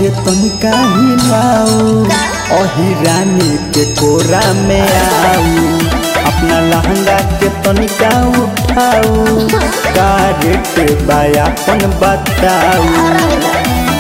तनिका हिलाऊ अही रानी के कोरा में आऊ अपना लहंगा के तनिका उठाऊ का रेट बायापन बताऊ।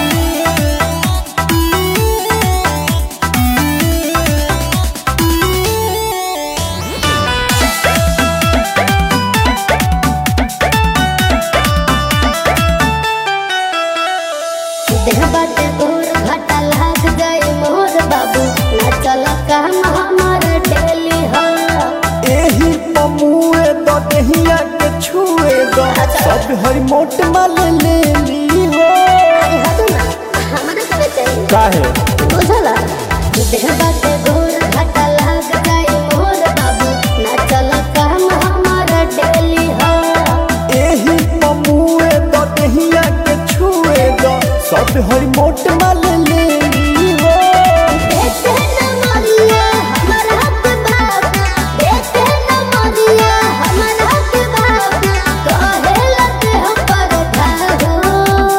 बाटे गोर घाटा लाग जाए मोर बाबू ना चल काम हमार डेली हो एही पमुए दो दहिया के छुए दो सब हर मोट माल ले ली हो। अरे हटो ना हमारे करे चाहिए काहे बुझला देह बाटे गोर घाटा लाग जाए मोर बाबू ना चल काम हमार डेली हो एही पमुए दो दहिया के छुए दो सब हर मोट माल ले ली हो। देखते न मरिया हमारा के बाप देखते न मरिया हमारा के बाप कहे लगे हम पर धारो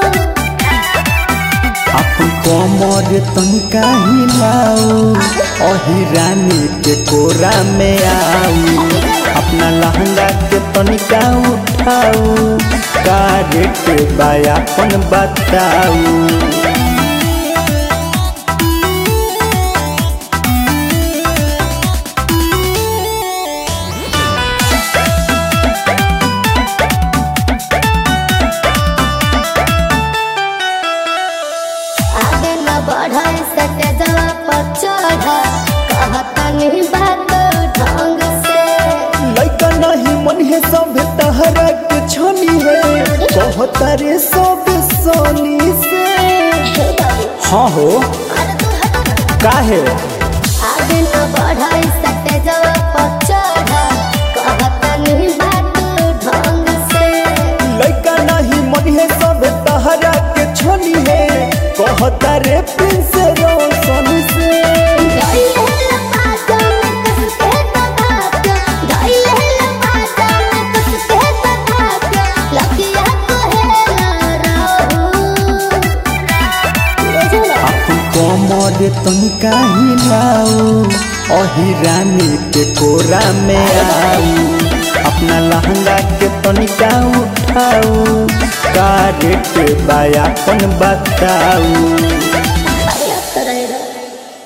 अपन कमर तनिका हिलाऊ अही रानी के कोरा में आऊ अपना लहंगा के तनिका उठाऊ का रेट बायापन बताऊ। आगे न बढ़े सटे जवा पर चढ़ कहता नहीं बात ढंग से लइका नहीं मन है सब तहरा के छनी है कहता रे सब सोनी से। हाँ हो अरे तू हटो ना काहे आगे न बढ़े सटे जवा पर चढ़ कहता नहीं बात ढंग से लइका नहीं मन है सब तहरा के छनी है कहता रे प्रिंस रोशन से। कमर तनिका हिलाऊ अही रानी के कोरा में आऊ अपना लहंगा के तनिका उठाऊ का रेट बायापन बताऊ।